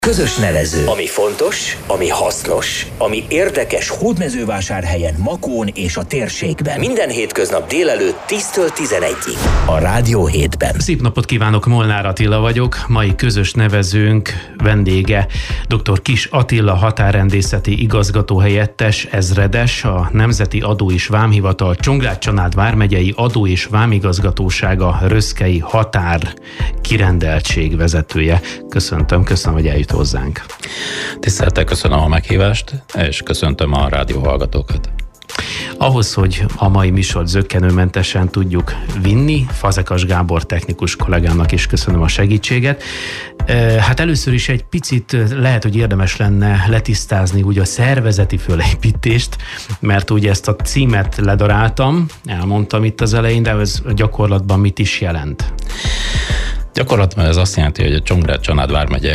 Közös nevező. Ami fontos, ami hasznos, ami érdekes Hódmezővásárhelyen, Makón és a térségben. Minden hétköznap délelőtt 10-től 11-ig. A Rádió 7-ben. Szép napot kívánok, Molnár Attila vagyok. Mai közös nevezőnk vendége dr. Kiss Attila határrendészeti igazgatóhelyettes ezredes, a Nemzeti Adó- és Vámhivatal Csongrád-Csanád vármegyei adó- és vámigazgatósága röszkei határ kirendeltség vezetője. Köszönöm, hogy eljött hozzánk. Tisztelettel köszönöm a meghívást, és köszöntöm a rádió hallgatókat. Ahhoz, hogy a mai műsort zökkenőmentesen tudjuk vinni, Fazekas Gábor technikus kollégámnak is köszönöm a segítséget. Hát először is egy picit lehet, hogy érdemes lenne letisztázni úgy a szervezeti fölépítést, mert ugye ezt a címet ledaráltam, elmondtam itt az elején, de ez gyakorlatban mit is jelent? Gyakorlatban ez azt jelenti, hogy a Csongrád-Csanád vármegye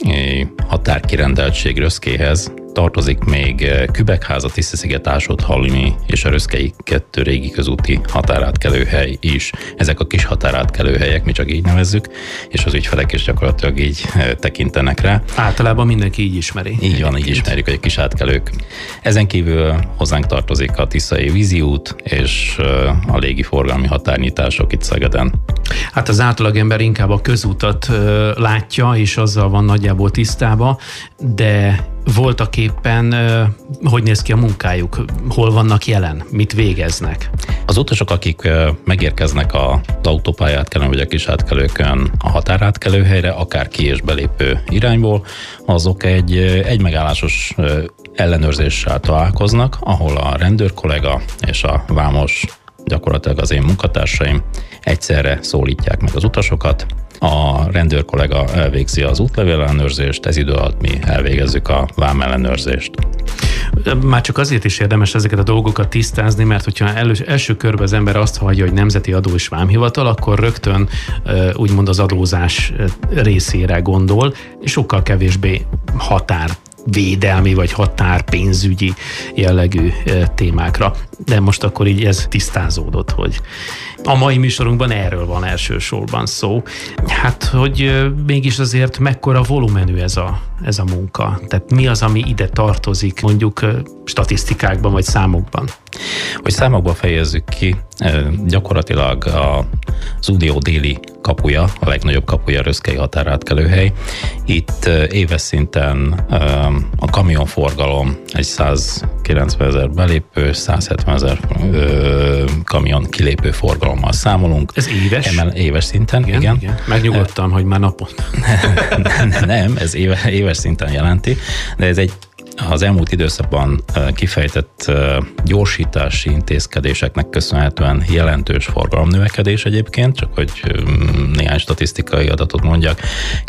határkirendeltség röszkéhez tartozik még Kübekháza, Tisztasziget, Ásotthalmi és a röszkei 2 régi közúti határátkelőhely is. Ezek a kis határátkelőhelyek, mi csak így nevezzük, és az ügyfelek is gyakorlatilag így tekintenek rá. Általában mindenki így ismeri. Így van, így ismerjük, hogy a kis átkelők. Ezen kívül hozzánk tartozik a Tiszai vízi út és a légiforgalmi határnyitások itt Szegeden. Hát az átlagember inkább a közútat látja, és azzal van nagyjából tisztában, de voltak éppen, hogy néz ki a munkájuk? Hol vannak jelen? Mit végeznek? Az utasok, akik megérkeznek az autópályátkelőn vagy a kis átkelőkön a határátkelőhelyre, akár ki- és belépő irányból, azok egy megállásos ellenőrzéssel találkoznak, ahol a rendőrkollega és a vámos, gyakorlatilag az én munkatársaim egyszerre szólítják meg az utasokat. A rendőrkollega elvégzi az útlevél ellenőrzést, ez idő alatt mi elvégezzük a vám ellenőrzést. Már csak azért is érdemes ezeket a dolgokat tisztázni, mert hogyha első körben az ember azt hallja, hogy Nemzeti Adó- és Vámhivatal, akkor rögtön úgymond az adózás részére gondol, és sokkal kevésbé határvédelmi vagy határpénzügyi jellegű témákra. De most akkor így ez tisztázódott, hogy a mai műsorunkban erről van elsősorban szó. Hát, hogy mégis azért mekkora volumenű ez a munka? Tehát mi az, ami ide tartozik, mondjuk statisztikákban vagy számokban? Hogy számokban fejezzük ki, gyakorlatilag az Unió déli kapuja, a legnagyobb kapuja, röszkei határátkelőhely. Itt éves szinten a kamionforgalom egy 190 000 belépő, 170 000 kamion kilépő forgalommal számolunk. Ez éves? Éves szinten, igen. Megnyugodtam, hogy már naponta. Nem, ez éves szinten jelenti, de ez az elmúlt időszakban kifejtett gyorsítási intézkedéseknek köszönhetően jelentős forgalomnövekedés egyébként, csak hogy néhány statisztikai adatot mondjak.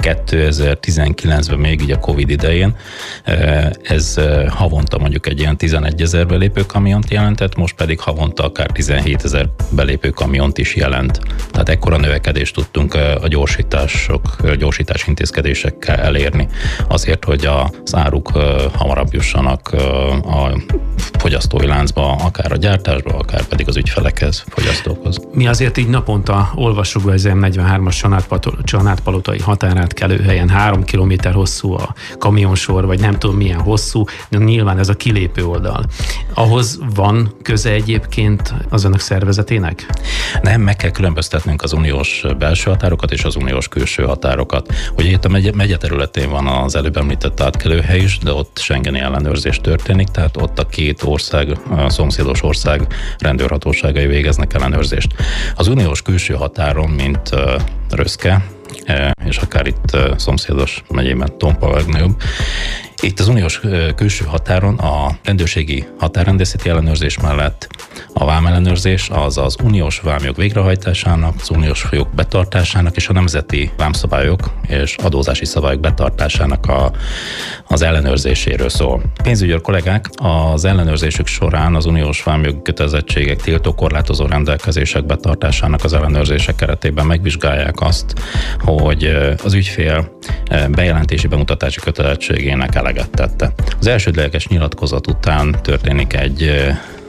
2019-ben még így a Covid idején ez havonta mondjuk egy ilyen 11 000 belépő kamiont jelentett, most pedig havonta akár 17 000 belépő kamiont is jelent. Tehát ekkora növekedést tudtunk a gyorsítási intézkedésekkel elérni. Azért, hogy az áruk hamarabb jussanak a fogyasztói láncba, akár a gyártásba, akár pedig az ügyfelekhez, fogyasztókhoz. Mi azért így naponta olvassuk be az M43-as Csanádpalotai határátkelőhelyen 3 kilométer hosszú a kamionsor, vagy nem tudom milyen hosszú, de nyilván ez a kilépő oldal. Ahhoz van köze egyébként az önök szervezetének? Nem, meg kell különböztetnünk az uniós belső határokat és az uniós külső határokat. Ugye itt a megye területén van az előbb említett átkelőhely is, de ott schengeni ellenőrzés történik, tehát ott a két ország, a szomszédos ország rendőrhatóságai végeznek ellenőrzést. Az uniós külső határon, mint Röszke, és akár itt szomszédos megyében Tompa a legnagyobb, itt az uniós külső határon a rendőrségi határrendészeti ellenőrzés mellett a vámellenőrzés az az uniós vámjog végrehajtásának, az uniós jog betartásának és a nemzeti vámszabályok és adózási szabályok betartásának az ellenőrzéséről szól. Pénzügyőr kollégák az ellenőrzésük során az uniós vámjog kötelezettségek, tiltókorlátozó rendelkezések betartásának az ellenőrzések keretében megvizsgálják azt, hogy az ügyfél bejelentési bemutatási kötelezettségének eleget tette. Az elsődleges nyilatkozat után történik egy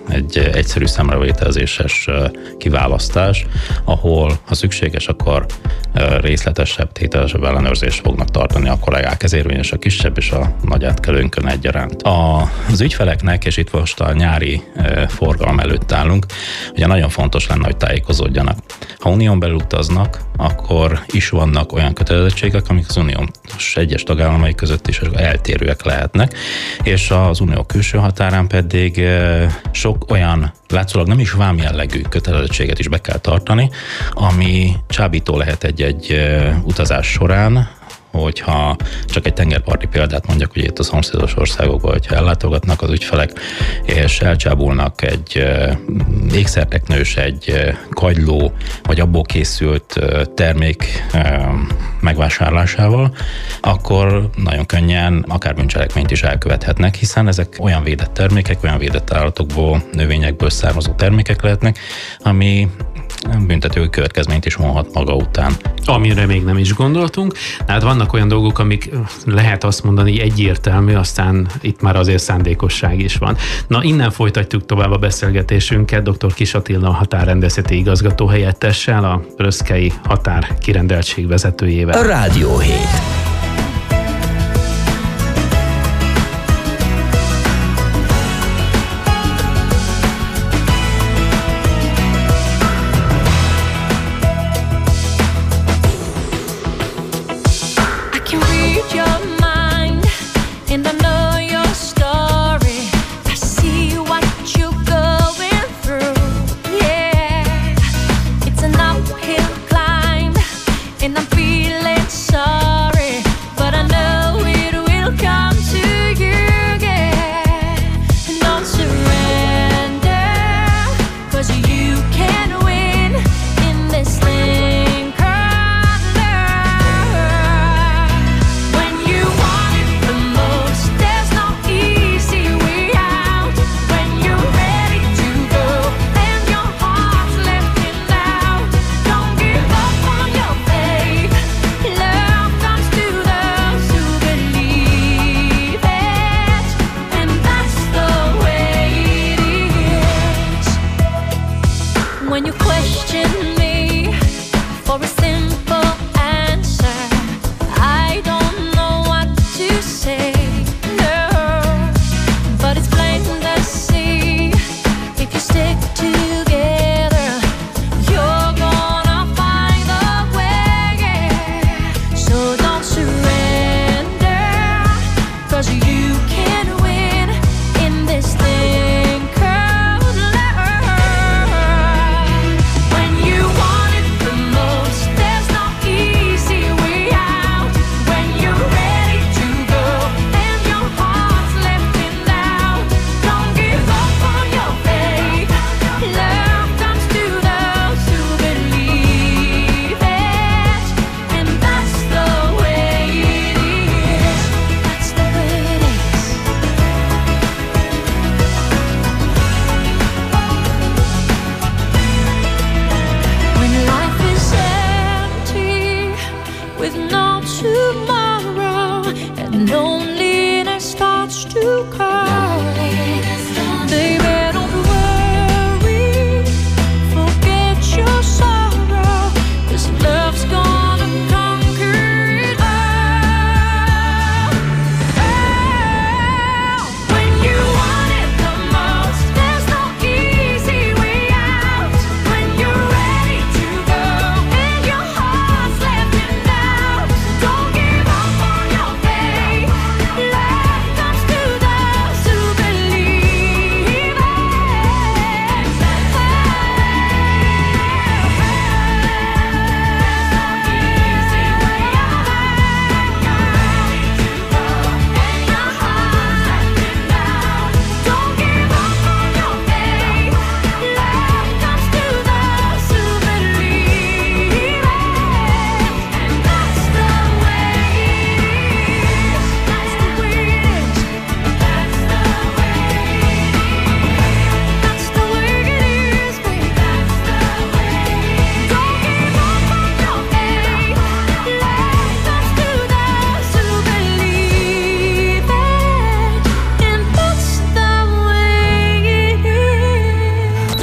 egy egyszerű szemrevételezéses kiválasztás, ahol, ha szükséges, akkor részletesebb, tételesebb ellenőrzést fognak tartani a kollégák. Ez érvényes a kisebb és a nagy átkelőnkön egyaránt. Az ügyfeleknek, és itt most a nyári forgalom előtt állunk, ugye nagyon fontos lenne, hogy tájékozódjanak. Ha unión belül utaznak, akkor is vannak olyan kötelezettségek, amik az uniós egyes tagállamai között is eltérőek lehetnek, és az unió külső határán pedig sok olyan látszólag nem is vámjellegű kötelezettséget is be kell tartani, ami csábító lehet egy utazás során, hogyha csak egy tengerparti példát mondjak, hogy itt a szomszédos országokban, hogyha ellátogatnak az ügyfelek, és elcsábulnak egy ékszerteknős, egy kagyló, vagy abból készült termék megvásárlásával, akkor nagyon könnyen akár bűncselekményt is elkövethetnek, hiszen ezek olyan védett termékek, olyan védett állatokból, növényekből származó termékek lehetnek, ami büntető következményt is vonhat maga után. Amire még nem is gondoltunk. Hát vannak olyan dolgok, amik lehet azt mondani egyértelmű, aztán itt már azért szándékosság is van. Na, innen folytatjuk tovább a beszélgetésünket dr. Kiss Attila határrendészeti igazgató helyettessel, a röszkei határkirendeltség vezetőjével. Rádió 7. And I'm feeling sorry.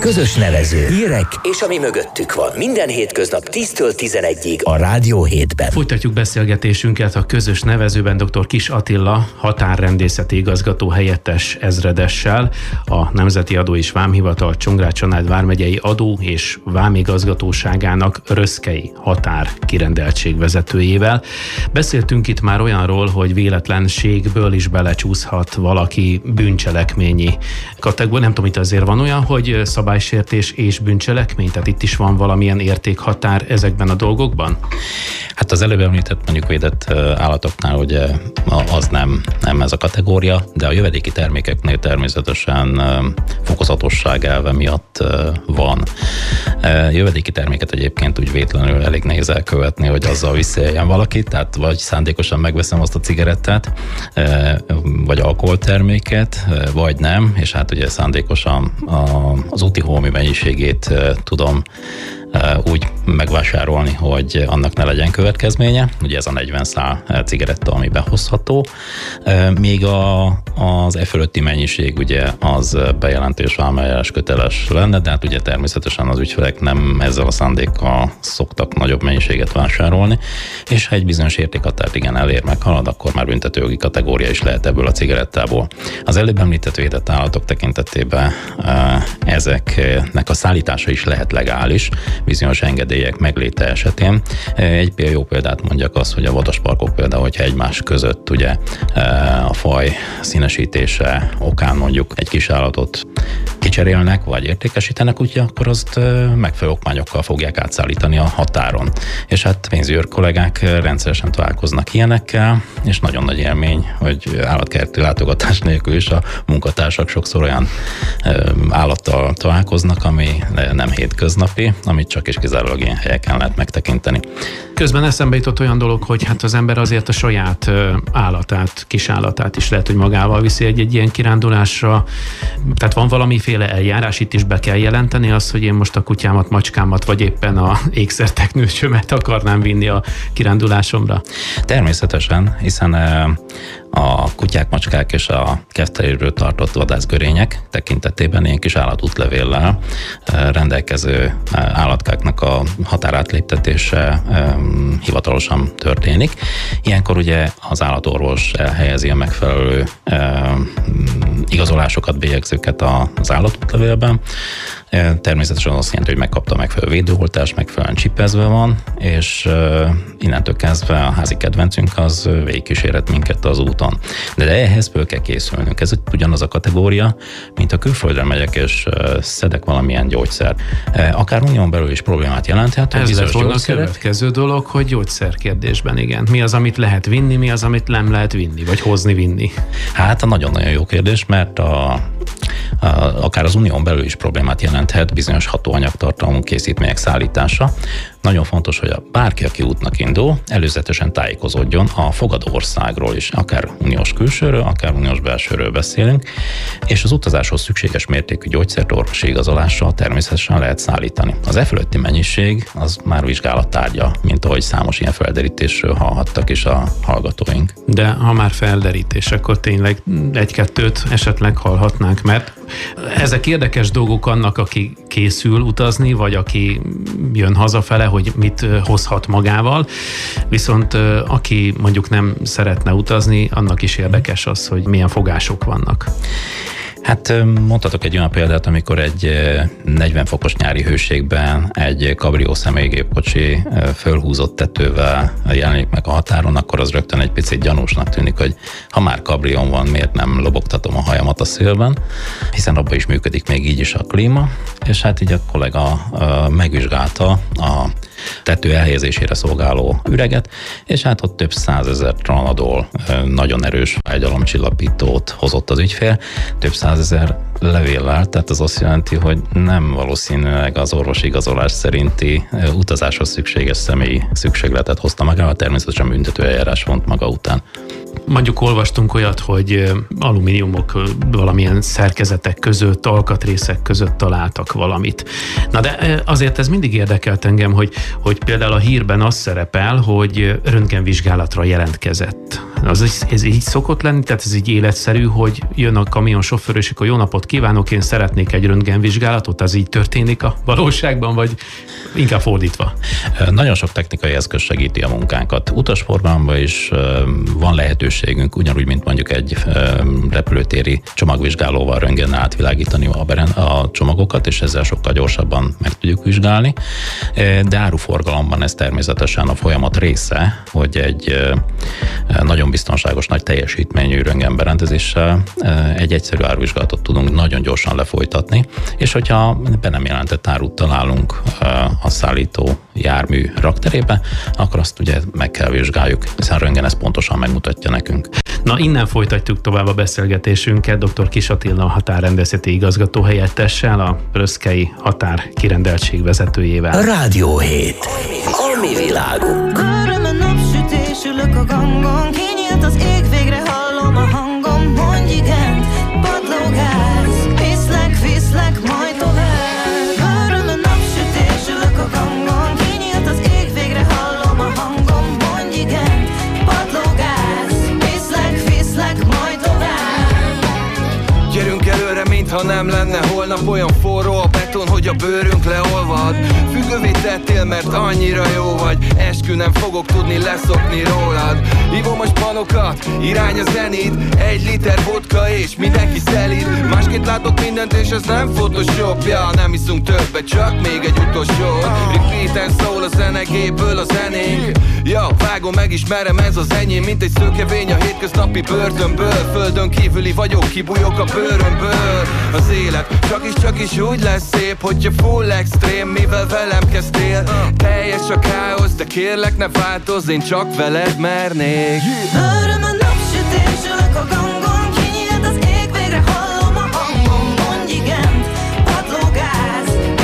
közös nevező, hírek és ami mögöttük van. Minden hétköznap 10-től 11-ig a Rádió 7-ben. Folytatjuk beszélgetésünket a közös nevezőben dr. Kiss Attila, határrendészeti igazgató helyettes ezredessel, a Nemzeti Adó és Vámhivatal Csongrád-Csanád vármegyei adó és vámigazgatóságának röszkei határ kirendeltség vezetőjével. Beszéltünk itt már olyanról, hogy véletlenségből is belecsúszhat valaki bűncselekményi kategória. Nem tudom, itt azért van olyan, hogy szabálysértés és bűncselekmény, tehát itt is van valamilyen értékhatár ezekben a dolgokban? Hát az előbb említett mondjuk védett állatoknál ugye az nem ez a kategória, de a jövedéki termékeknél természetesen fokozatosság elve miatt van. Jövedéki terméket egyébként úgy vétlenül elég nehéz elkövetni, hogy azzal visszaéljen valaki, tehát vagy szándékosan megveszem azt a cigarettát, vagy alkoholterméket, vagy nem, és hát ugye szándékosan az úti holmi mennyiségét tudom úgy megvásárolni, hogy annak ne legyen következménye. Ugye ez a 40 szál cigaretta, ami behozható. Még az e fölötti mennyiség ugye az bejelentés vámeljárás köteles lenne, de hát ugye természetesen az ügyfelek nem ezzel a szándékkal szoktak nagyobb mennyiséget vásárolni, és ha egy bizonyos értékhatárt igen elér, meghalad, akkor már büntetőjogi kategória is lehet ebből a cigarettából. Az előbb említett védett állatok tekintetében ezeknek a szállítása is lehet legális, bizonyos engedélyek megléte esetén. Egy jó példát mondjak az, hogy a vadasparkok például, hogyha egymás között ugye a faj színesítése okán mondjuk egy kis állatot kicserélnek, vagy értékesítenek, ugye, akkor azt megfelelő okmányokkal fogják átszállítani a határon. És hát pénzügyőr kollégák rendszeresen találkoznak ilyenekkel, és nagyon nagy élmény, hogy állatkerti látogatás nélkül is a munkatársak sokszor olyan állattal találkoznak, ami nem hétköznapi, amit csak és kizárólag ilyen helyeken lehet megtekinteni. Közben eszembe jutott olyan dolog, hogy hát az ember azért a saját állatát, kis állatát is lehet, hogy magával viszi egy ilyen kirándulásra. Tehát van valamiféle eljárás, itt is be kell jelenteni azt, hogy én most a kutyámat, macskámat, vagy éppen a ékszerteknőcsömet akarnám vinni a kirándulásomra. Természetesen, hiszen a kutyák, macskák és a kertterésből tartott vadászgörények tekintetében ilyen kis állatútlevéllel rendelkező állatkáknak a határátléptetése hivatalosan történik. Ilyenkor ugye az állatorvos elhelyezi a megfelelő igazolásokat, bélyegzőket az állatútlevélben. Természetesen azt jelenti, hogy megkapta a megfelelő védőoltást, megfelelően csipezve van, és innentől kezdve a házi kedvencünk az végigkísérhet minket az úton. De ehhez föl kell készülnünk. Ez ugyanaz a kategória, mint a külföldre megyek és szedek valamilyen gyógyszert. Akár unión belül is problémát jelenthet. Ez lett volna a következő dolog, hogy gyógyszerkérdésben, igen. Mi az, amit lehet vinni, mi az, amit nem lehet vinni, vagy hozni-vinni? Hát nagyon-nagyon jó kérdés, mert akár az unión belül is problémát jelenthet bizonyos hatóanyagtartalmú készítmények szállítása. Nagyon fontos, hogy bárki, aki útnak indul, előzetesen tájékozódjon a fogadó országról is, akár uniós külsőről, akár uniós belsőről beszélünk, és az utazáshoz szükséges mértékű gyógyszert orvosi igazolással természetesen lehet szállítani. Az e fölötti mennyiség az már vizsgálat tárgya, mint ahogy számos ilyen felderítésről hallhattak is a hallgatóink. De ha már felderítés, akkor tényleg egy-kettőt esetleg hallhatnánk, mert ezek érdekes dolgok annak, aki készül utazni, vagy aki jön hazafele, hogy mit hozhat magával, viszont aki mondjuk nem szeretne utazni, annak is érdekes az, hogy milyen fogások vannak. Hát mondhatok egy olyan példát, amikor egy 40 fokos nyári hőségben egy kabrió személygépkocsi fölhúzott tetővel jelenik meg a határon, akkor az rögtön egy picit gyanúsnak tűnik, hogy ha már kabrión van, miért nem lobogtatom a hajamat a szélben, hiszen abban is működik még így is a klíma, és hát így a kollega megvizsgálta a tető elhelyezésére szolgáló üreget, és hát ott több 100 000 Tramadol nagyon erős fájdalomcsillapítót hozott az ügyfél, több 100 000 levéllel, tehát az azt jelenti, hogy nem valószínűleg az orvosi igazolás szerinti utazáshoz szükséges személyi szükségletet hozta magával, természetesen büntető eljárás vont maga után. mondjuk olvastunk olyat, hogy alumíniumok valamilyen szerkezetek között, alkatrészek között találtak valamit. Na de azért ez mindig érdekelt engem, hogy például a hírben az szerepel, hogy röntgenvizsgálatra jelentkezett. Ez így szokott lenni? Tehát ez így életszerű, hogy jön a kamionsofőr, és akkor jó napot kívánok, én szeretnék egy röntgenvizsgálatot, az így történik a valóságban, vagy inkább fordítva? Nagyon sok technikai eszköz segíti a munkánkat. Utasforgalomban is van lehetőségünk, ugyanúgy, mint mondjuk egy repülőtéri csomagvizsgálóval röntgennel átvilágítani a csomagokat, és ezzel sokkal gyorsabban meg tudjuk vizsgálni. De áruforgalomban ez természetesen a folyamat része, hogy egy nagyon biztonságos, nagy teljesítményű röntgenberendezéssel egy egyszerű áruvizsgálatot tudunk nagyon gyorsan lefolytatni, és hogyha be nem jelentett árut találunk a szállító jármű rakterébe, akkor azt ugye meg kell vizsgáljuk, hiszen a röntgen ezt pontosan megmutatja nekünk. Na, innen folytatjuk tovább a beszélgetésünket dr. Kiss Attila határrendészeti igazgató helyettessel, a Röszkei határkirendeltség vezetőjével. A Rádió 7. A mi világunk. Öröm a napsütés, ülök a gangon, kinyílt az ég, végre hallom a hangom, mondj igent, padlógáz, viszlek, majd tovább. Öröm a napsütés, ülök a gangon, kinyílt az ég, végre hallom a hangom, mondj igent, padlógáz, viszlek, majd tovább. Gyerünk előre, mintha nem lenne holnap, olyan forró a beton, hogy a bőrünk leolvad. Függővé tettél, mert annyira jó vagy, eskü nem fogok tudni leszokni rólad. Hívom a spanokat, irány a zenét, 1 liter vodka és mindenki szelíd. Másként látok mindent és ez nem photoshop, ja, nem iszunk többet, csak még egy utolsó. Repeaten szól a zenegéből a zenénk. Ja, vágom, megismerem, ez az enyém, mint egy szökevény a hétköznapi börtönből. Földön kívüli vagyok, kibújok a bőrömből. Az élet csak is úgy lesz szép, hogyha full extrém, mivel velem kezdtél. Teljes a káosz, de kérlek ne változz, én csak veled mernék. Öröm a napsütés, ülök a gangon, kinyílt az ég, végre hallom a hangom, mondj igent, padlógáz,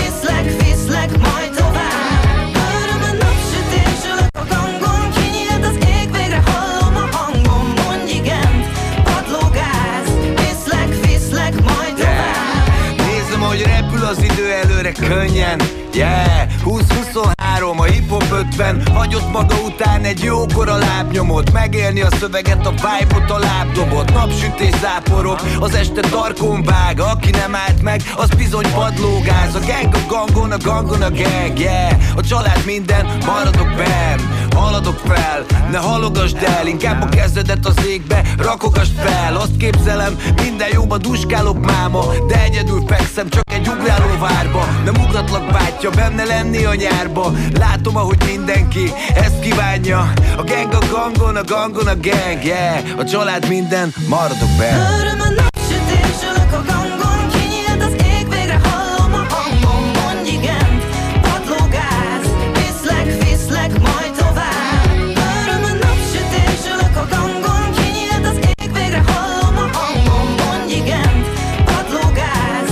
viszlek, majd tovább. Öröm a napsütés, ülök a gangon, kinyílt az ég, végre hallom a hangom, mondj igent, padlógáz, viszlek, majd tovább. Nézem, hogy repül az idő előre könnyen. Yeah, 20-23, a hip-hop 50, hagyott maga után egy jókora lábnyomot, megélni a szöveget, a vibe-ot, a lábdobot. Napsütés záporok, az este tarkon vág, aki nem állt meg, az bizony padlógáz. A gang a gangon, a gangon a gang, yeah. A család minden, maradok benn, haladok fel, ne halogasd el, inkább a kezedet az égbe, rakogasd fel. Azt képzelem, minden jóba duskálok máma, de egyedül fekszem, csak egy ugráló várba. Nem ugratlak bátyja, benne lenni a nyárba. Látom, ahogy mindenki ezt kívánja. A gang a gangon, a gangon a gang, yeah. A család minden, maradok benn. Öröm a napsütés, ülök a gangon, kinyílt az ég, végre hallom a hangom, mondj igent, padlógáz, viszlek, majd tovább. Öröm a napsütés, ülök a gangon, kinyílt az ég, végre hallom a hangom, mondj igent, padlógáz,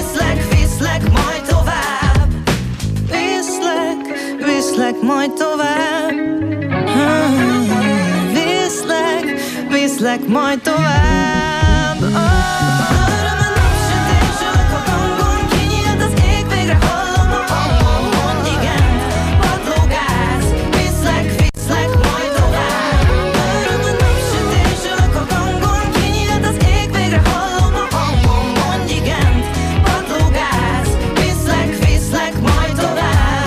viszlek, majd tovább. Viszlek, majd tovább. Viszlek, majd tovább. Öröm a napsütés, ülök a gangon, kinyílt az ég, végre hallom a hangom, mondj igent, padlógáz, viszlek, majd tovább. Öröm a napsütés, ülök a gangon, kinyílt az ég, végre hallom a hangom, mondj igent, padlógáz, viszlek, majd tovább.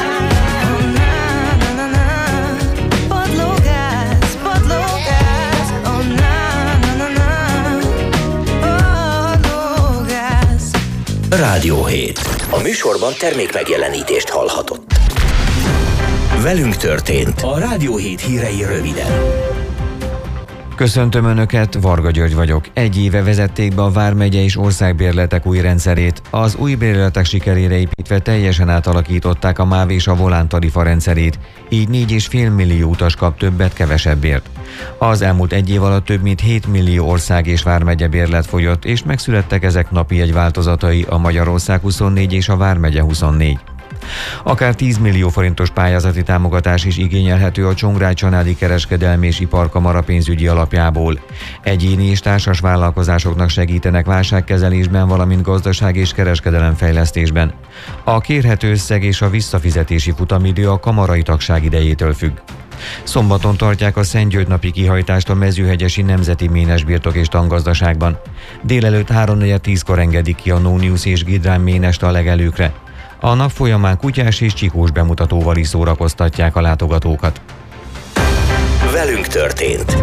Rádió 7. A műsorban termék megjelenítést hallhatott. Velünk történt a Rádió 7 hírei röviden. Köszöntöm Önöket, Varga György vagyok. 1 éve vezették be a vármegye és országbérletek új rendszerét. Az új bérletek sikerére építve teljesen átalakították a MÁV és a Volán tarifa rendszerét, így 4,5 millió utas kap többet kevesebbért. Az elmúlt 1 év alatt több mint 7 millió ország és vármegye bérlet folyott, és megszülettek ezek napi jegyváltozatai, a Magyarország 24 és a Vármegye 24. Akár 10 millió forintos pályázati támogatás is igényelhető a Csongrád-Csanádi Kereskedelmi és Iparkamara pénzügyi alapjából. Egyéni és társas vállalkozásoknak segítenek válságkezelésben, valamint gazdaság és kereskedelemfejlesztésben. A kérhető összeg és a visszafizetési futamidő a kamarai tagság idejétől függ. Szombaton tartják a Szentgyörgy-napi kihajtást a Mezőhegyesi Nemzeti Ménesbirtok és Tangazdaságban. Délelőtt 3:10-kor engedik ki a Nóniusz és Gidrán ménest a legelőkre. A nap folyamán kutyás és csikós bemutatóval is szórakoztatják a látogatókat. Velünk történt.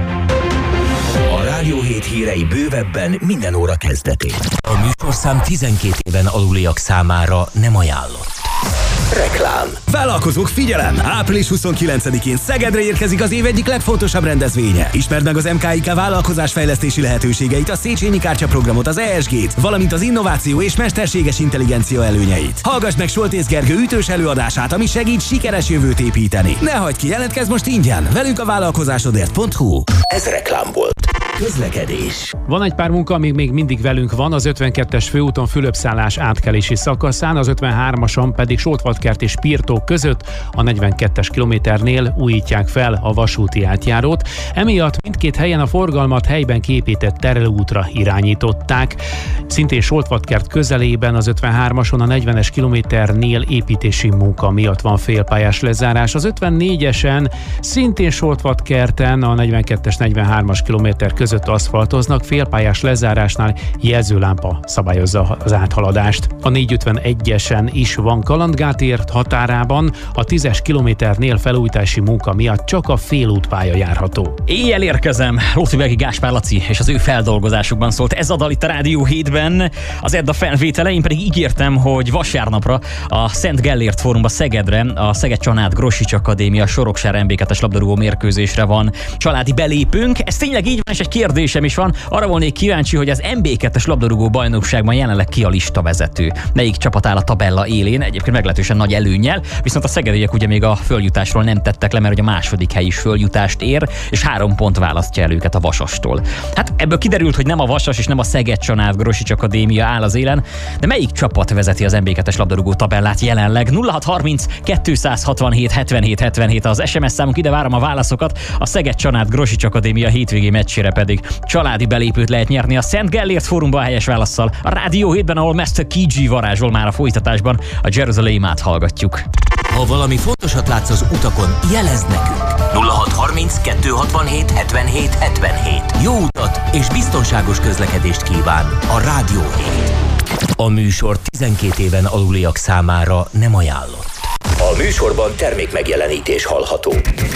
A Rádió 7 hírei bővebben minden óra kezdetén. A műsorszám 12 éven aluliak számára nem ajánlott. Reklám. Vállalkozók, figyelem! Április 29-én Szegedre érkezik az év egyik legfontosabb rendezvénye. Ismerd meg az MKIK vállalkozásfejlesztési lehetőségeit, a Széchenyi kártyaprogramot, az ESG-t, valamint az innováció és mesterséges intelligencia előnyeit. Hallgass meg Soltész Gergő ütős előadását, ami segít sikeres jövőt építeni. Ne hagyd ki, jelentkezz most ingyen! Velünk a vállalkozásodért.hu. Ez reklám volt. Közlekedés. Van egy pár munka, amíg még mindig velünk van, az 52-es főúton Fülöpszállás átkelési szakaszán, az 53-ason pedig Soltvatkert és Pirtó között a 42-es kilométernél újítják fel a vasúti átjárót. Emiatt mindkét helyen a forgalmat helyben kiépített terelőútra irányították. Szintén Soltvatkert közelében az 53-ason a 40-es kilométernél építési munka miatt van félpályás lezárás. Az 54-esen szintén Soltvatkerten a 42-es 43-as kilométer között aszfaltoznak, félpályás lezárásnál jelzőlámpa szabályozza az áthaladást. A 451-esen is van kalandgátért határában, a 10-es kilométernél felújítási munka miatt csak a félútpálya járható. Éjjel érkezem, Lóthyvegi Gáspár Laci és az ő feldolgozásukban szólt ez a dal itt a Rádió 7-ben, az Edda felvétele, én pedig ígértem, hogy vasárnapra a Szent Gellért Fórumba Szegedre, a Szeged-Csanád Grossics Akadémia Soroksár MB2-es labdarúgó mérkőzésre van családi belépőnk. Ez tényleg így van, és egy kérdésem is van. Arra volnék kíváncsi, hogy az MB2-es labdarúgó bajnokságban jelenleg ki a listavezető. Melyik csapat áll a tabella élén, egyébként meglehetősen nagy előnnyel, viszont a szegediek ugye még a följutásról nem tettek le, mert ugye a második hely is följutást ér, és 3 pont választja el őket a Vasastól. Hát ebből kiderült, hogy nem a Vasas és nem a Szeged-Csanád Grossics Akadémia áll az élen, de melyik csapat vezeti az MB2-es labdarúgó tabellát jelenleg? 0630 267 77 77 az SMS számunk, ide várom a válaszokat. A Szeged-Csanád Grossics Akadémia hétvégi meccsére pedig családi belépőt lehet nyerni a Szent Gellért Fórumba a helyes válasszal. A Rádió 7-ben, ahol Mr. KG varázsol már a folytatásban, a Jerusalemát hallgatjuk. Ha valami fontosat látsz az utakon, jelezd nekünk. 0630 267 77 77. Jó utat és biztonságos közlekedést kíván a Rádió 7. A műsor 12 éven aluliak számára nem ajánlott. A műsorban termékmegjelenítés hallható.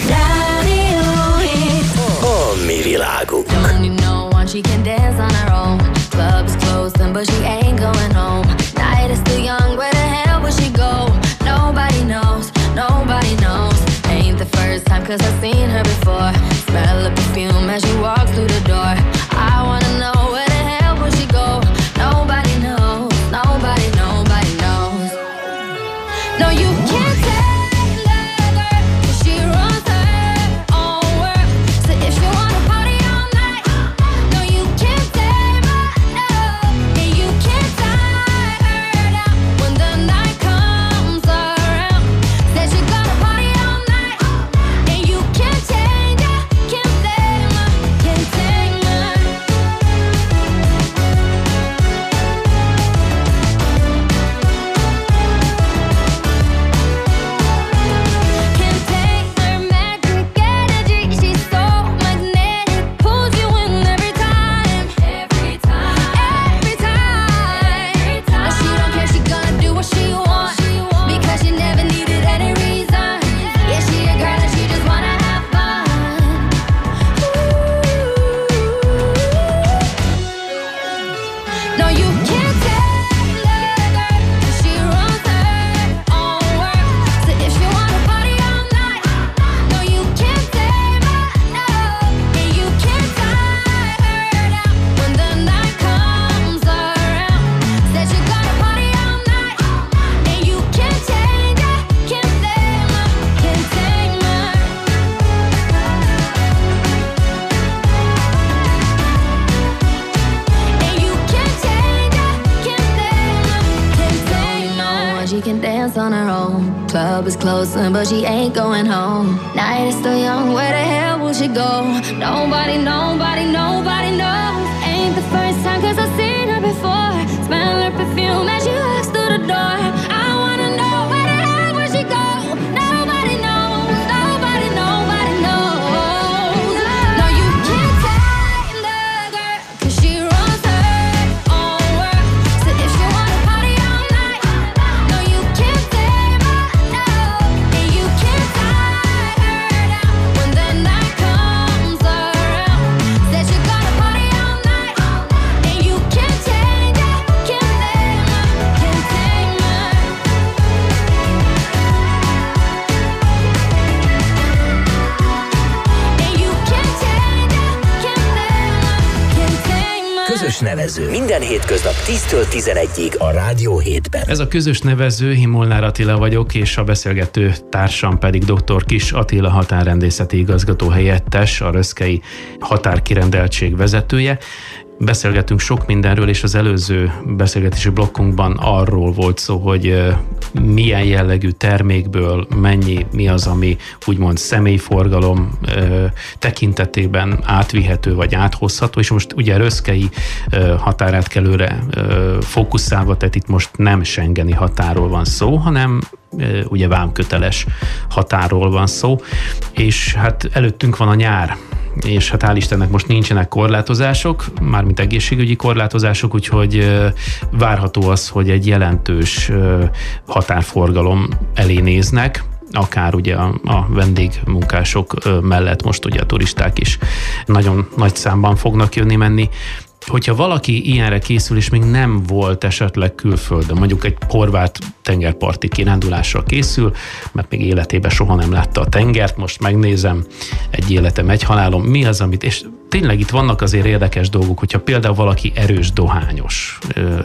A mi világunk. She can dance on her own. Club's closed, but she ain't going home. Night is still young, where the hell will she go? Nobody knows, nobody knows. Ain't the first time, cause I've seen her before. Smell of perfume as she walks through the door. I wanna know, where the hell will she go? Nobody knows, nobody, nobody knows. No, you can't tell her, cause she runs her own world. So if she wanna party all night, no, you can't save her, no. And you can't tie her down when the night comes around. Said she's gonna party all night, and you can't change it. dance on her own. Club is closing, but she ain't going home. Night is still young, where the hell will she go? Nobody knows. Ain't the first time, cause I've seen her before. Smell her perfume as she walks through the door. I wanna know where the hell will she go? Nobody knows. No, you can't tame the girl, cause she runs her own world. So if she wanna party all night, no, you can't tame her, no. And you can't tie her down when the night comes around. Said she gonna party all night, and you can't change her, can't tame her, can't tame her. And you can't change her, can't tame her, can't tame her. Közös nevező. Minden hétköznap 10-től 11-ig a Rádió 7-ben. Ez a közös nevező, Himolnár Attila vagyok, és a beszélgető társam pedig dr. Kiss Attila határrendészeti igazgató helyettes, a Röszkei határkirendeltség vezetője. Beszélgetünk sok mindenről, és az előző beszélgetési blokkunkban arról volt szó, hogy milyen jellegű termékből mi az, ami úgymond személyforgalom tekintetében átvihető vagy áthozható, és most ugye Röszkei határátkelőre fókuszálva, tehát itt most nem schengeni határról van szó, hanem ugye vámköteles határról van szó, és hát előttünk van a nyár, és hát hál' Istennek most nincsenek korlátozások, mármint egészségügyi korlátozások, úgyhogy várható az, hogy egy jelentős határforgalom elé néznek, akár ugye a vendégmunkások mellett most ugye a turisták is nagyon nagy számban fognak jönni-menni. Hogyha valaki ilyenre készül, és még nem volt esetleg külföldön, mondjuk egy horvát tengerparti kirándulásra készül, mert még életében soha nem látta a tengert, most megnézem, egy életem, egy halálom, mi az, amit, és tényleg itt vannak azért érdekes dolgok, hogyha például valaki erős dohányos,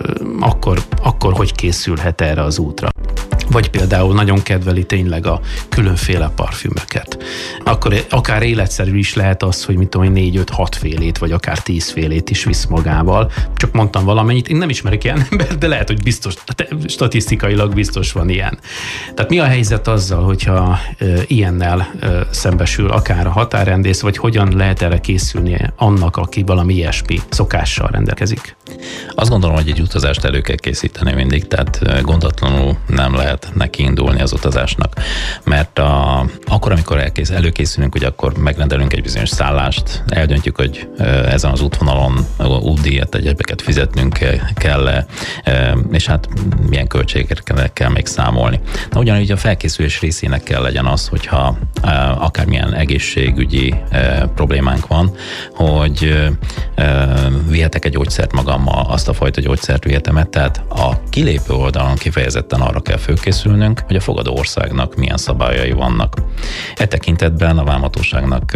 akkor hogy készülhet erre az útra? Vagy például nagyon kedveli tényleg a különféle parfümöket. Akkor akár életszerű is lehet az, hogy mit tudom, 4-5-6 félét, vagy akár 10 félét is visz magával. Csak mondtam valamennyit, én nem ismerek ilyen embert, de lehet, hogy biztos, statisztikailag biztos van ilyen. Tehát mi a helyzet azzal, hogyha ilyennel szembesül akár a határrendész, vagy hogyan lehet erre készülnie annak, aki valami ilyesmi szokással rendelkezik? Azt gondolom, hogy egy utazást elő kell készíteni mindig, tehát gondatlanul nem lehet neki indulni az utazásnak. Mert akkor, amikor előkészülünk, hogy akkor megrendelünk egy bizonyos szállást, eldöntjük, hogy ezen az útvonalon útdíjat, egyebeket fizetnünk kell, és hát milyen költségekkel kell még számolni. Na, ugyanúgy a felkészülés részének kell legyen az, hogyha akármilyen egészségügyi problémánk van, hogy vihetek egy gyógyszert magammal, azt a fajta gyógyszert vihetem, tehát a kilépő oldalon kifejezetten arra kell fölkészülnünk, hogy a fogadó országnak milyen szabályai vannak. E tekintetben a vámhatóságnak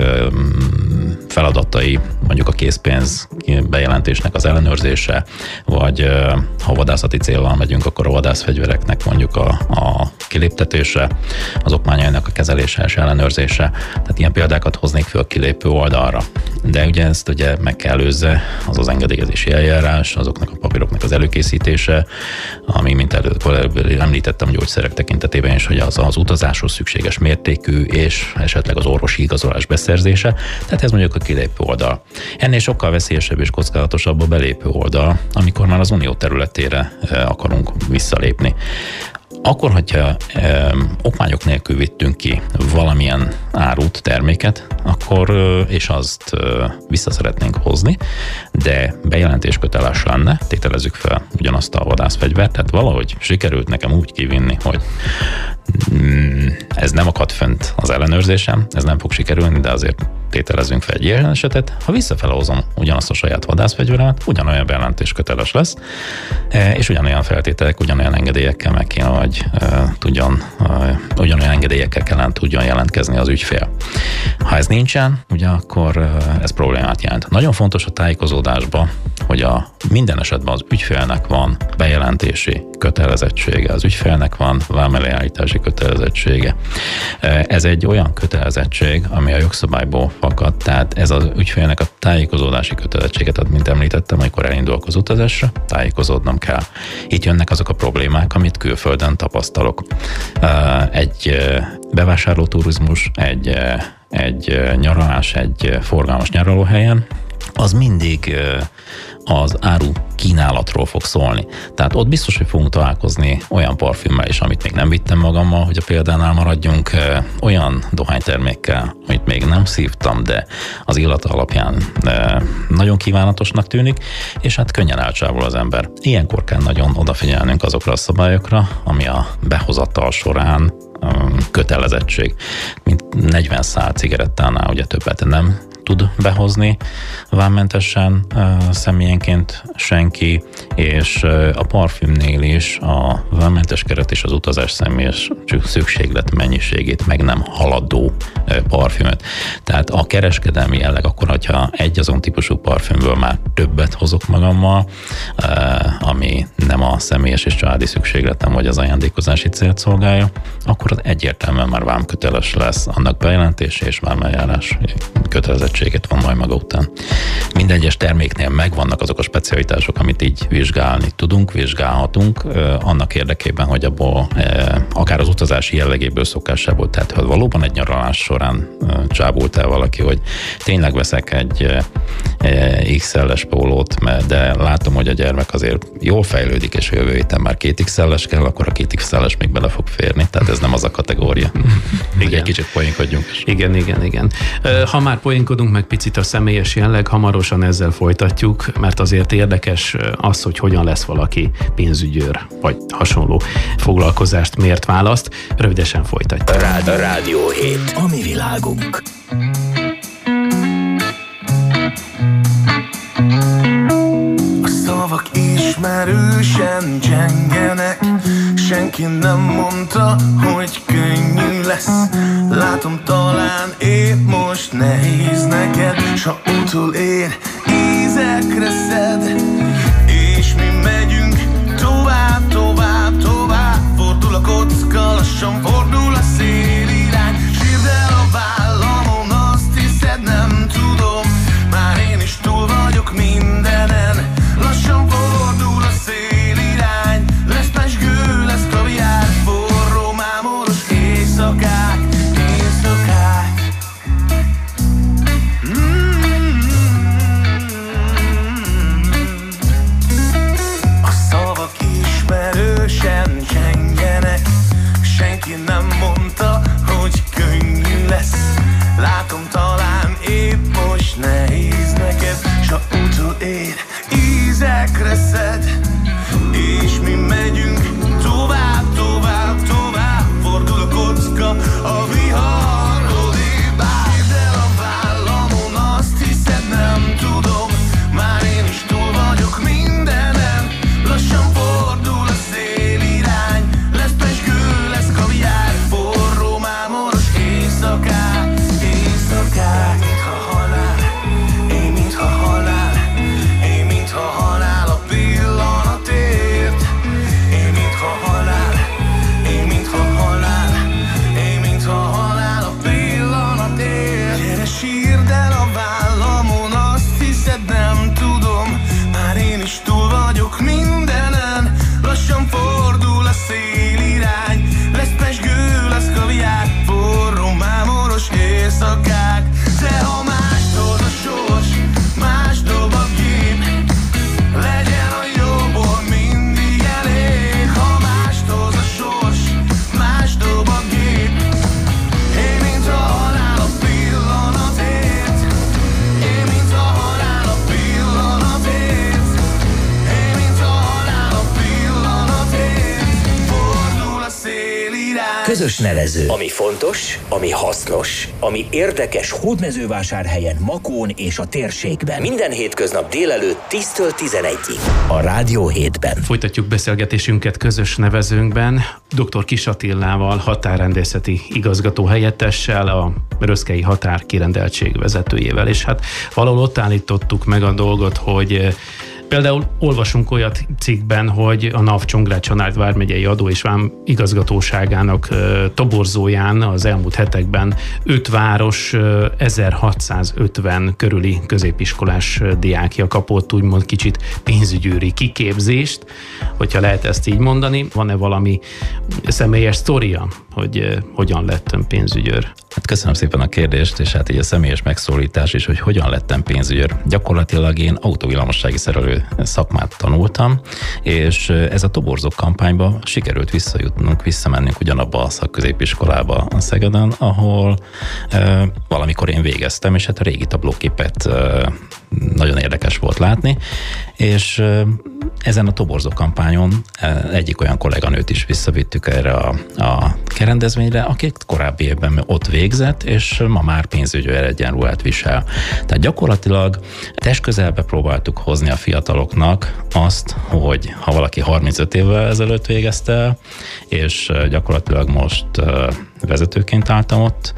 feladatai, mondjuk a készpénz bejelentésnek az ellenőrzése, vagy ha vadászati céllal megyünk, akkor a vadászfegyvereknek mondjuk a kiléptetése, az okmányainak a kezelése és ellenőrzése. Tehát ilyen példákat hoznék föl a kilépő oldalra. De ugye ezt ugye meg kell előzze az engedélyezési eljárás, azoknak a papíroknak az előkészítése, ami, mint előbb említettem, a gyógyszerek tekintetében is, hogy az utazáshoz szükséges mértékű és esetleg az orvosi igazolás beszerzése, tehát ez mondjuk a kilépő oldal. Ennél sokkal veszélyesebb és kockázatosabb a belépő oldal, amikor már az unió területére akarunk visszalépni. Akkor, hogyha okmányok nélkül vittünk ki valamilyen árut, terméket, akkor és azt vissza szeretnénk hozni, de bejelentés köteles lenne, tételezzük fel ugyanazt a vadászfegyvert, tehát valahogy sikerült nekem úgy kivinni, hogy ez nem akad fönt az ellenőrzésem, ez nem fog sikerülni, de azért tételezünk fel egy ilyen esetet. Ha visszafele hozom ugyanazt a saját vadászfegyveremet, ugyanolyan bejelentés köteles lesz, és ugyanolyan feltételek, ugyanolyan engedélyekkel meg kéne, hogy ugyanolyan engedélyekkel kellene tudjon jelentkezni az ügyfél. Ha ez nincsen, ugye akkor ez problémát jelent. Nagyon fontos a tájékozódásban, hogy minden esetben az ügyfélnek van bejelentési kötelezettsége, az ügyfélnek van vámelőállítási kötelezettsége. Ez egy olyan kötelezettség, ami a jogszabályból fakad. Tehát ez az ügyfélnek a tájékozódási kötelezettséget ad, mint említettem, amikor elindulok az utazásra, tájékozódnom kell. Itt jönnek azok a problémák, amit külföldön tapasztalok. Egy bevásárlóturizmus, egy nyaralás, egy forgalmas nyaralóhelyen, az mindig az áru kínálatról fog szólni. Tehát ott biztos, hogy fogunk találkozni olyan parfümmel is, amit még nem vittem magammal, hogy a példánál maradjunk, olyan dohánytermékkel, amit még nem szívtam, de az illata alapján nagyon kívánatosnak tűnik, és hát könnyen elcsábul az ember. Ilyenkor kell nagyon odafigyelnünk azokra a szabályokra, ami a behozatal során kötelezettség. Mint 40 szál cigarettánál ugye többet nem tud behozni vámmentesen személyenként senki, és a parfümnél is a vámmentes keret és az utazás személyes szükséglet mennyiségét meg nem haladó parfümöt. Tehát a kereskedelmi jelleg akkor, hogyha egy azon típusú parfümből már többet hozok magammal, ami nem a személyes és családi szükségletem vagy az ajándékozási célt szolgálja, akkor az egyértelműen már vámköteles lesz, annak bejelentése és vámeljárás kötelezettséget van majd maga után. Minden egyes terméknél megvannak azok a specialitások, amit így vizsgálni tudunk, vizsgálhatunk, annak érdekében, hogy abból akár az utazási jellegéből, szokásából, tehát ha valóban egy nyaralás során csábult el valaki, hogy tényleg veszek egy XL-es pólót, de látom, hogy a gyermek azért jól fejlődik, és a jövő héten már 2 XL-es kell, akkor a 2 XL-es még bele fog férni, tehát ez nem az a kategória. Igen. Egy kicsit poénkodjunk is. Igen. Ha már poénkodunk, meg picit a személyes jelleg, hamarosan ezzel folytatjuk, mert azért érdekes az, hogy hogyan lesz valaki pénzügyőr, vagy hasonló foglalkozást miért választ. Rövidesen folytatjuk. Rádió 7. A mi világunk. A szavak ismerősen csengenek, senki nem mondta, hogy könnyű lesz. Látom, talán épp most nehéz neked, s ha utolér, ízekre szed. És mi megyünk tovább, tovább, tovább. Fordul a kocka, lassan fordul a szélirány. Sírd el a vállamon, azt hiszed, nem tudom, már én is túl vagyok mindenen. Lassan fordul a szélirány, lesz pezsgő, lesz kaviár, forró, mámoros éjszakák, éjszakák. A szavak ismerősen csengenek, senki nem mondta, hogy könnyű lesz. Látom, talán épp most nehéz neked, s ha utolér, ízekre szed. És mi megyünk tovább, tovább, tovább. Fordul a kocka, a vihar odébb áll. De a vállamon, azt hiszed, nem tudom, már én is túl vagyok mindenen. Lassan fordul a szélirány, lesz pezsgő, lesz kaviár, forró, mámoros éjszakák, éjszakák. Mintha halál, én mintha halál, én mintha halál a pillanatért. Én mintha halál, én mintha halál, én mintha halál a pillanatért. Gyere, sírd el a vállamon, azt hiszed, nem tudom, már én is túl vagyok mindenen. Lassan fordul a szélirány, lesz pezsgő, lesz kaviár, forró, mámoros éjszakák. De ha más dob a sors, más dob a gép, legyen a jóból mindig elég. Ha más dob a sors, más dob a gép, én mint a halál a pillanatért. Én mint a halál a pillanatért. Én mint a halál a pillanatért. Fordul a szélirány. Közös nevező. Ami fontos, ami hasznos, ami érdekes Hódmezővásárhelyen, Makón és a térségben. Minden hétköznap délelőtt 10-től 11-ig. A Rádió 7-ben. Folytatjuk beszélgetésünket közös nevezőnkben. Dr. Kiss Attilával, határrendészeti igazgató helyettessel, a Röszkei határkirendeltség vezetőjével. És hát valahol ott állítottuk meg a dolgot, hogy Például olvasunk olyat cikkben, hogy a NAV Csongrád-Csanád vármegyei adó és vám igazgatóságának toborzóján az elmúlt hetekben 5 város 1650 körüli középiskolás diákja kapott úgymond kicsit pénzügyőri kiképzést, hogyha lehet ezt így mondani. Van-e valami személyes sztoria, hogy hogyan lettem pénzügyőr? Hát köszönöm szépen a kérdést, és hát így a személyes megszólítás is, hogy hogyan lettem pénzügyőr. Gyakorlatilag én autóvillamossági szerelő szakmát tanultam, és ez a toborzó kampányba sikerült visszamennünk ugyanabba a szakközépiskolába a Szegeden, ahol valamikor én végeztem, és hát a régi tablóképet nagyon érdekes volt látni, és ezen a toborzó kampányon egyik olyan kolléganőt is visszavittük erre a kerendezvényre, aki korábbi évben ott végzett, és ma már pénzügyőr egyenruhát visel. Tehát gyakorlatilag testközelbe próbáltuk hozni a fiataloknak azt, hogy ha valaki 35 évvel ezelőtt végezte el, és gyakorlatilag most vezetőként álltam ott,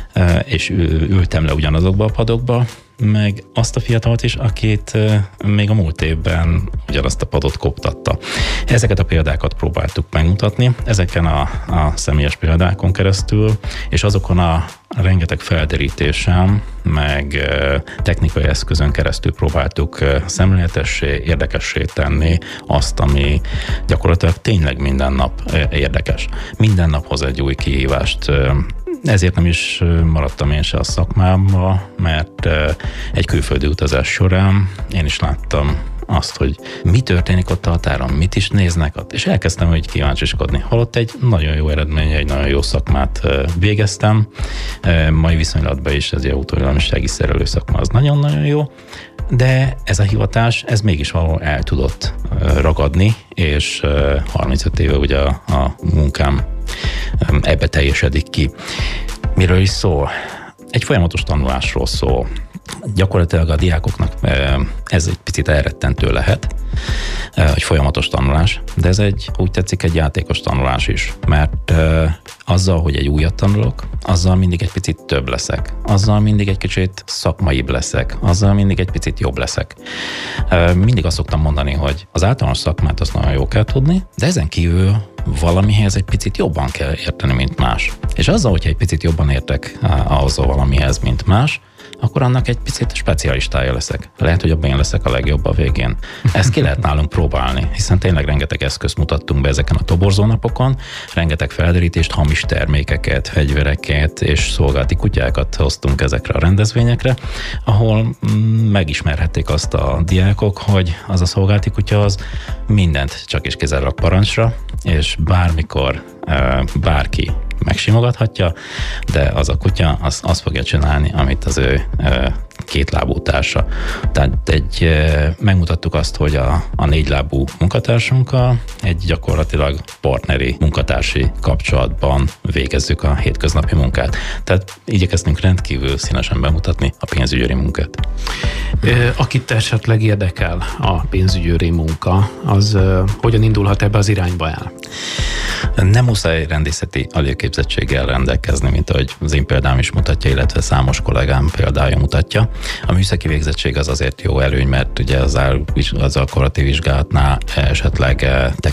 és ültem le ugyanazokba a padokba, meg azt a fiatalt is, akit még a múlt évben ugyanazt a padot koptatta. Ezeket a példákat próbáltuk megmutatni, ezeken a személyes példákon keresztül, és azokon a rengeteg felderítésen, meg technikai eszközön keresztül próbáltuk szemléletessé, érdekessé tenni azt, ami gyakorlatilag tényleg minden nap érdekes. Minden nap hoz egy új kihívást. Ezért nem is maradtam én se a szakmámba, mert egy külföldi utazás során én is láttam azt, hogy mi történik ott a határon, mit is néznek ott, és elkezdtem úgy kíváncsiskodni. Holott egy nagyon jó eredmény, egy nagyon jó szakmát végeztem. Mai viszonylatban is ez egy autóvillamossági szerelő szakma az nagyon-nagyon jó, de ez a hivatás, ez mégis valahol el tudott ragadni, és 35 éve ugye a munkám ebbe teljesedik ki. Miről is szól? Egy folyamatos tanulásról szól. Gyakorlatilag a diákoknak ez egy picit elrettentő lehet, egy folyamatos tanulás, de ez úgy tetszik, egy játékos tanulás is, mert azzal, hogy egy újat tanulok, azzal mindig egy picit több leszek, azzal mindig egy kicsit szakmaibb leszek, azzal mindig egy picit jobb leszek. Mindig azt szoktam mondani, hogy az általános szakmát azt nagyon jó kell tudni, de ezen kívül valamihez egy picit jobban kell érteni, mint más. És azzal, hogyha egy picit jobban értek ahhoz a valamihez, mint más, akkor annak egy picit specialistája leszek. Lehet, hogy abban én leszek a legjobb a végén. Ezt ki lehet nálunk próbálni, hiszen tényleg rengeteg eszközt mutattunk be ezeken a toborzónapokon, rengeteg felderítést, hamis termékeket, fegyvereket és szolgálati kutyákat hoztunk ezekre a rendezvényekre, ahol megismerhették azt a diákok, hogy az a szolgálati kutya az mindent csak és kizárólag parancsra, és bármikor bárki megsimogathatja, de az a kutya azt fogja csinálni, amit az ő kétlábú társa. Tehát megmutattuk azt, hogy a négylábú munkatársunkkal egy gyakorlatilag partneri munkatársi kapcsolatban végezzük a hétköznapi munkát. Tehát igyekeztünk rendkívül színesen bemutatni a pénzügyőri munkát. Akit esetleg érdekel a pénzügyőri munka, az hogyan indulhat ebbe az irányba el? Nem muszáj rendészeti előképzettséggel rendelkezni, mint ahogy az én példám is mutatja, illetve számos kollégám példája mutatja. A műszaki végzettség az azért jó előny, mert ugye az alkorati vizsgálatnál esetleg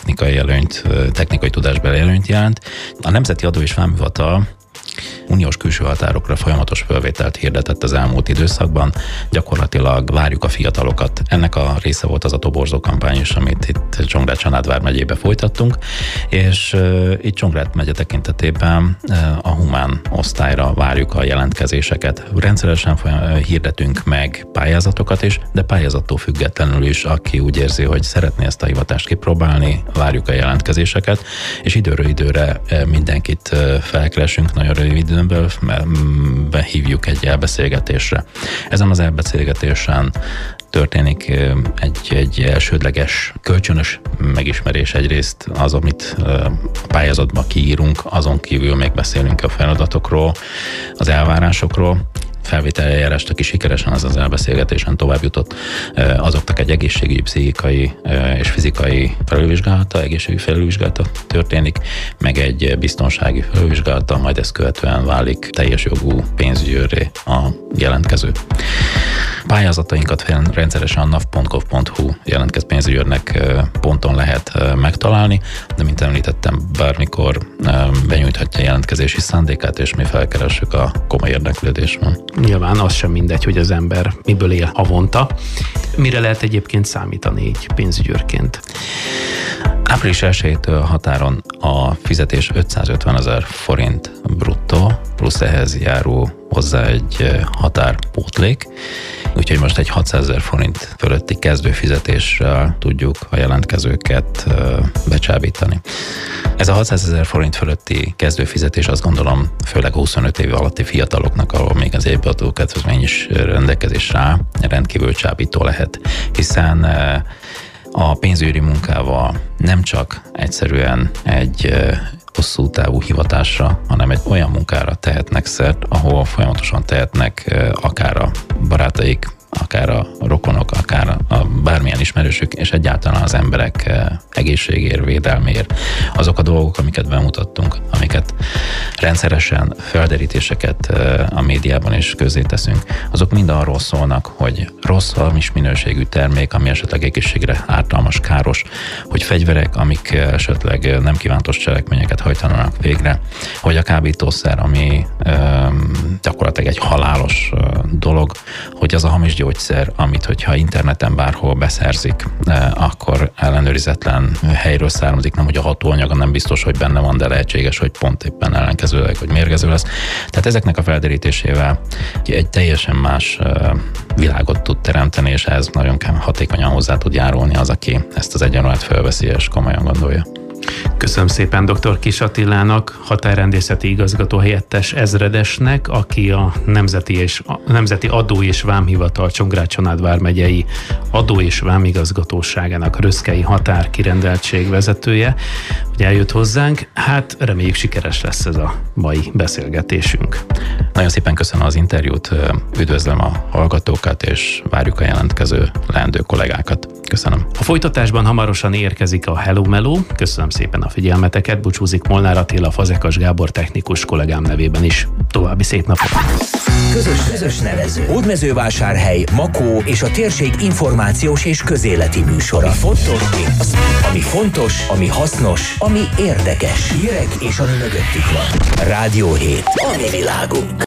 technikai tudásbeli előnyt jelent. A Nemzeti Adó és Vámhivatal uniós külső határokra folyamatos fölvételt hirdetett az elmúlt időszakban. Gyakorlatilag várjuk a fiatalokat. Ennek a része volt az a toborzó kampány is, amit itt Csongrád-Csanád vármegyébe folytattunk, és itt Csongrád megye tekintetében a humán osztályra várjuk a jelentkezéseket. Rendszeresen hirdetünk meg pályázatokat is, de pályázattól függetlenül is, aki úgy érzi, hogy szeretné ezt a hivatást kipróbálni, várjuk a jelentkezéseket, és időről időre mindenkit felkeresünk, nagyon rövid időből behívjuk egy elbeszélgetésre. Ezen az elbeszélgetésen történik egy elsődleges, kölcsönös megismerés egyrészt az, amit a pályázatba kiírunk, azon kívül még beszélünk a feladatokról, az elvárásokról. Felvételeljárást, aki sikeresen az elbeszélgetésen tovább jutott, azoknak egy egészségügyi, pszichikai és fizikai felülvizsgálata, egészségügyi felülvizsgálata történik, meg egy biztonsági felülvizsgálata, majd ezt követően válik teljes jogú pénzügyőrré a jelentkező. Pályázatainkat rendszeresen a nav.gov.hu jelentkezpénzügyőrnek ponton lehet megtalálni, de mint említettem, bármikor benyújthatja jelentkezési szándékát, és mi felkeressük, a komoly érdeklődés van. Nyilván az sem mindegy, hogy az ember miből él havonta. Mire lehet egyébként számítani így pénzügyőrként? Április 1-től határon a fizetés 550 000 forint bruttó, plusz ehhez járó hozzá egy határpótlék, úgyhogy most egy 600 000 forint fölötti kezdőfizetéssel tudjuk a jelentkezőket becsábítani. Ez a 600 000 forint fölötti kezdőfizetés, azt gondolom, főleg 25 év alatti fiataloknak, ahol még az évadó kedvezmény is rendelkezésre áll, rendkívül csábító lehet, hiszen a pénzügyi munkával nem csak egyszerűen egy hosszú távú hivatásra, hanem egy olyan munkára tehetnek szert, ahol folyamatosan tehetnek akár a barátaik, akár a rokonok, akár a bármilyen ismerősük, és egyáltalán az emberek egészségér, védelmér. Azok a dolgok, amiket bemutattunk, amiket rendszeresen felderítéseket a médiában is közzéteszünk, azok mind arról szólnak, hogy rossz, hamis minőségű termék, ami esetleg egészségre ártalmas, káros, hogy fegyverek, amik esetleg nem kívántos cselekményeket hajtanak végre, hogy a kábítószer, ami gyakorlatilag egy halálos dolog, hogy az a hamis gyógyszer, amit hogyha interneten bárhol beszerzik, akkor ellenőrizetlen helyről származik, nem hogy a hatóanyaga nem biztos, hogy benne van, de lehetséges, hogy pont éppen ellenkezőleg, hogy mérgező lesz. Tehát ezeknek a felderítésével egy teljesen más világot tud teremteni, és ez nagyon hatékonyan hozzá tud járulni az, aki ezt az egyenruhát felveszi és komolyan gondolja. Köszönöm szépen dr. Kiss Attilának, határrendészeti igazgató helyettes ezredesnek, aki a Nemzeti Adó- és Vámhivatal Csongrád-Csanád vármegyei Adó- és Vámigazgatóságának röszkei határkirendeltség vezetője, hogy eljött hozzánk. Hát reméljük sikeres lesz ez a mai beszélgetésünk. Nagyon szépen köszönöm az interjút, üdvözlöm a hallgatókat, és várjuk a jelentkező leendő kollégákat. Köszönöm. A folytatásban hamarosan érkezik a Hello Meló. Köszönöm szépen a figyelmeteket, búcsúzik Molnár Attila, Fazekas Gábor technikus kollégám nevében is. További szép napot! Közös nevező. Hódmezővásárhely, Makó és a térség információs és közéleti műsora. Ami fontos, ami hasznos, ami érdekes. Hírek és ami mögöttük van. Rádió 7. A mi világunk.